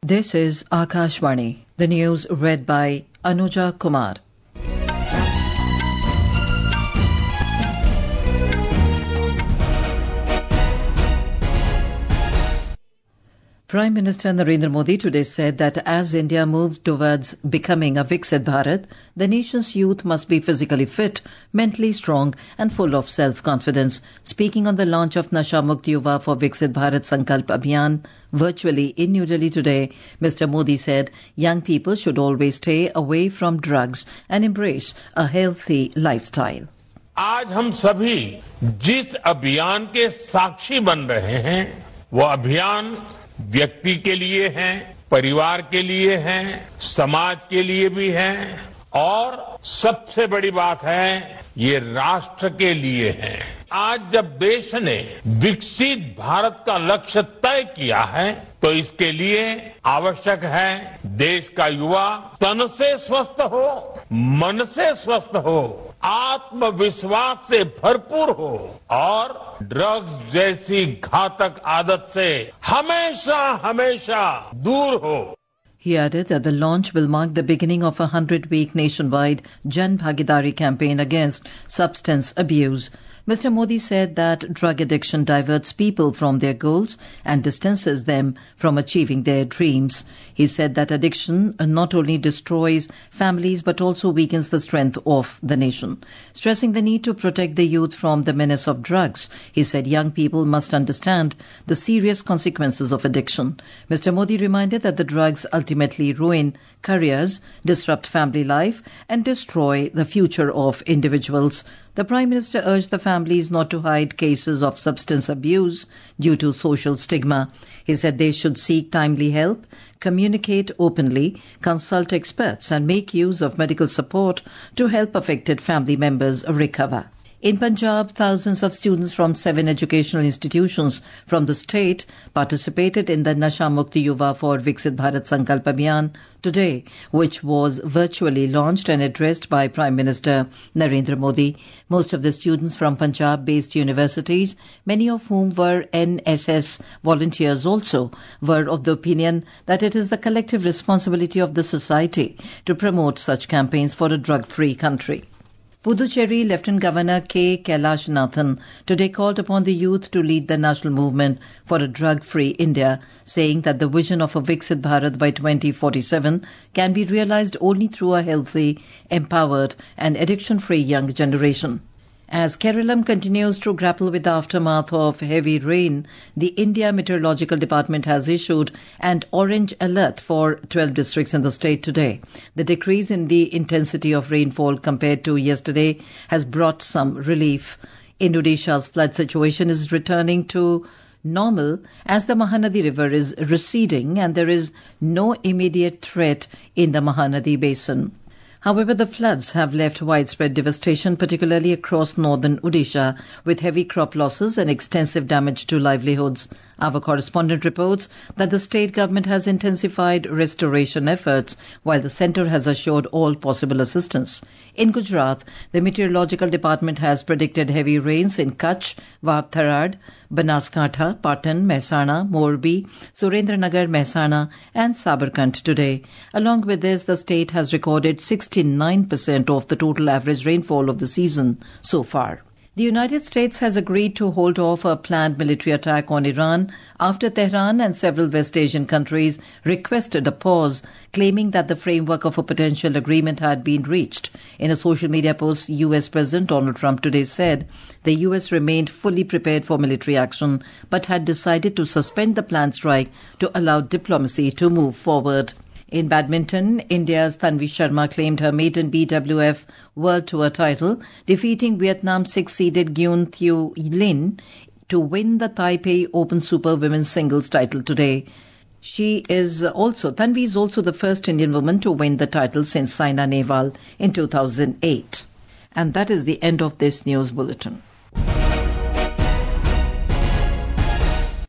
This is Akashvani. The news read by Anuja Kumar. Prime Minister Narendra Modi today said that as India moves towards becoming a Viksit Bharat, the nation's youth must be physically fit, mentally strong and full of self-confidence. Speaking on the launch of Nasha Mukt Yuva for Viksit Bharat Sankalp Abhiyan virtually in New Delhi today, Mr. Modi said young people should always stay away from drugs and embrace a healthy lifestyle. आज हम सभी जिस अभियान के साक्षी बन रहे हैं, वो अभियान व्यक्ति के लिए है, परिवार के लिए है, समाज के लिए भी है और सबसे बड़ी बात है ये राष्ट्र के लिए है। आज जब देश ने विकसित भारत का लक्ष्य तय किया है तो इसके लिए आवश्यक है देश का युवा तन से स्वस्थ हो, मन से स्वस्थ हो, आत्मविश्वास से भरपूर हो और ड्रग्स जैसी घातक आदत से हमेशा हमेशा दूर हो। He added that the launch will mark the beginning of a 100-week nationwide Jan Bhagidari campaign against substance abuse. Mr. Modi said that drug addiction diverts people from their goals and distances them from achieving their dreams. He said that addiction not only destroys families but also weakens the strength of the nation. Stressing the need to protect the youth from the menace of drugs, he said young people must understand the serious consequences of addiction. Mr. Modi reminded that the drugs ultimately ruin careers, disrupt family life and destroy the future of individuals. The Prime Minister urged the families not to hide cases of substance abuse due to social stigma. He said they should seek timely help, communicate openly, consult experts and make use of medical support to help affected family members recover. In Punjab, thousands of students from 7 educational institutions from the state participated in the Nasha Mukt Yuva for Viksit Bharat Sankalp Abhiyan today, which was virtually launched and addressed by Prime Minister Narendra Modi. Most of the students from Punjab-based universities, many of whom were NSS volunteers also, were of the opinion that it is the collective responsibility of the society to promote such campaigns for a drug-free country. Puducherry Lieutenant Governor K. Kailash Nathan today called upon the youth to lead the national movement for a drug-free India, saying that the vision of a Viksit Bharat by 2047 can be realized only through a healthy, empowered and addiction-free young generation. As Keralam continues to grapple with the aftermath of heavy rain, the India Meteorological Department has issued an orange alert for 12 districts in the state today. The decrease in the intensity of rainfall compared to yesterday has brought some relief. Indonesia's flood situation is returning to normal as the Mahanadi River is receding and there is no immediate threat in the Mahanadi Basin. However, the floods have left widespread devastation, particularly across northern Odisha, with heavy crop losses and extensive damage to livelihoods. Our correspondent reports that the state government has intensified restoration efforts, while the centre has assured all possible assistance. In Gujarat, the Meteorological Department has predicted heavy rains in Kutch, Wab Tharad, Banaskantha, Patan, Mehsana, Morbi, Surendranagar, Mehsana and Sabarkant today. Along with this, the state has recorded 69% of the total average rainfall of the season so far. The United States has agreed to hold off a planned military attack on Iran after Tehran and several West Asian countries requested a pause, claiming that the framework of a potential agreement had been reached. In a social media post, U.S. President Donald Trump today said the U.S. remained fully prepared for military action but had decided to suspend the planned strike to allow diplomacy to move forward. In badminton, India's Tanvi Sharma claimed her maiden BWF World Tour title, defeating Vietnam's 6-seeded Nguyen Thu Linh to win the Taipei Open Super Women's Singles title today. Tanvi is also the first Indian woman to win the title since Saina Nehwal in 2008. And that is the end of this news bulletin.